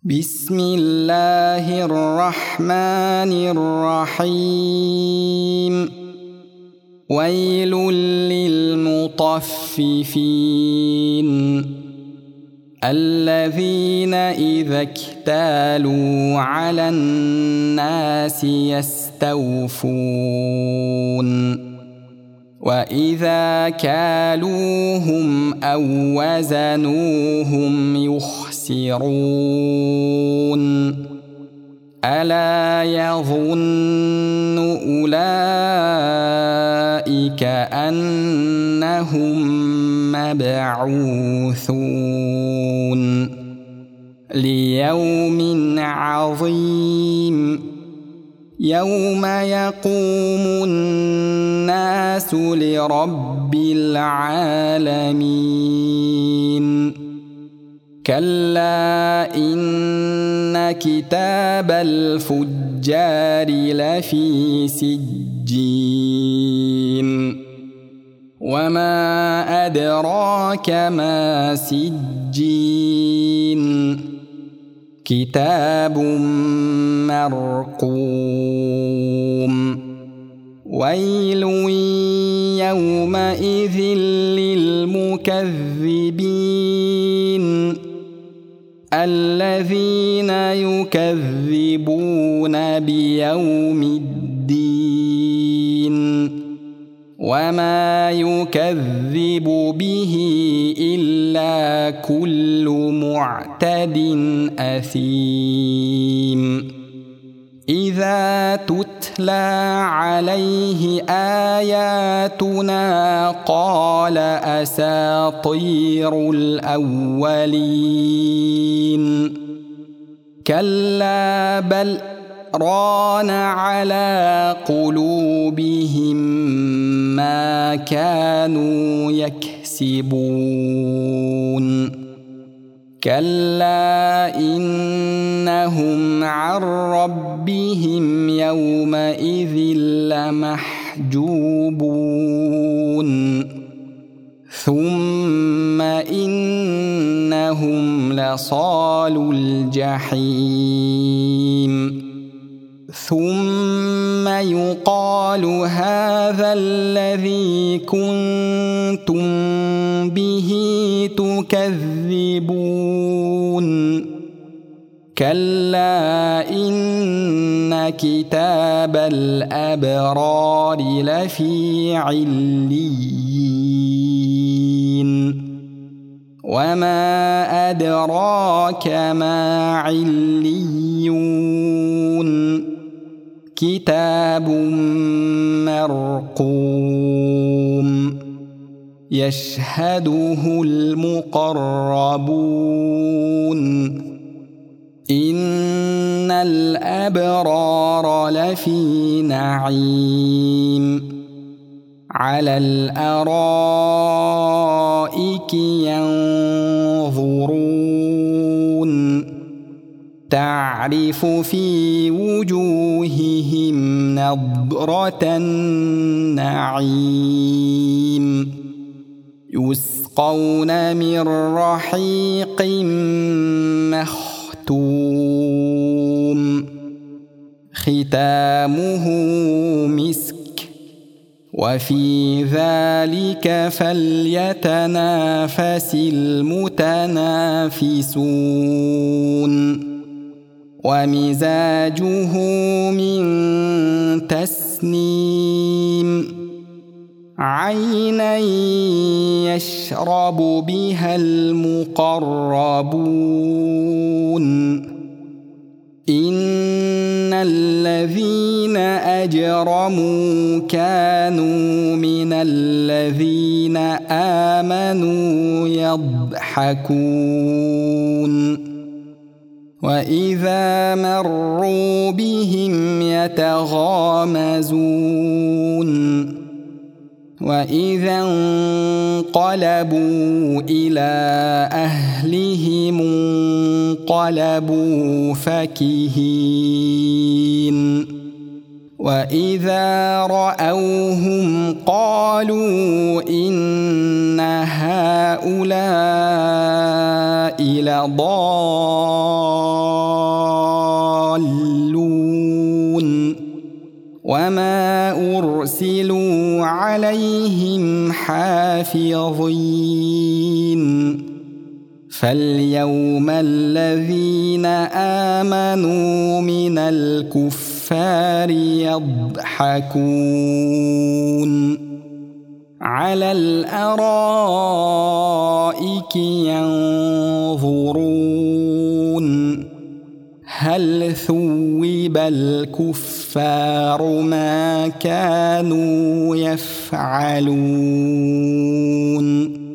بسم الله الرحمن الرحيم. ويل للمطففين الذين إذا اكتالوا على الناس يستوفون وإذا كالوهم أو وزنوهم يخسرون. ألا يظن أولئك أنهم مبعوثون ليوم عظيم يوم يقوم الناس لرب العالمين. كلا إن كتاب الفجار لفي سجين وما أدراك ما سجين كتاب مرقوم. ويل يومئذ للمكذبين الذين يكذبون بيوم الدين وما يكذب به إلا كل معتد أثيم. إذا تتلى عليه آياتنا قال أساطير الأولين. كلا بل ران على قلوبهم ما كانوا يكسبون. كلا إنهم عن ربهم يومئذ لمحجوبون ثم إنهم لصالو الجحيم ثم يقال هذا الذي كنتم به تكذبون. كلا إن كتاب الأبرار لفي عليين وما أدراك ما عليون كتاب مرقوم يشهده المقربون. إن الأبرار لفي نعيم على الأرائك ينظرون تعرف في وجوههم نضرة النعيم يسقون من رحيق مختوم ختامه مسك وفي ذلك فليتنافس المتنافسون. ومزاجه من تسنيم عينا يشرب بها المقربون. إن الذين أجرموا كانوا من الذين آمنوا يضحكون وإذا مروا بهم يتغامزون وإذا انقلبوا إلى أهلهم انقلبوا فكهين وإذا رأوهم قالوا إن هؤلاء لضالون وما أرسلوا عليهم حافظين فاليوم الذين آمنوا من الكفار يضحكون على الأرائك ينظرون هل ثوب الكفار ما كانوا يفعلون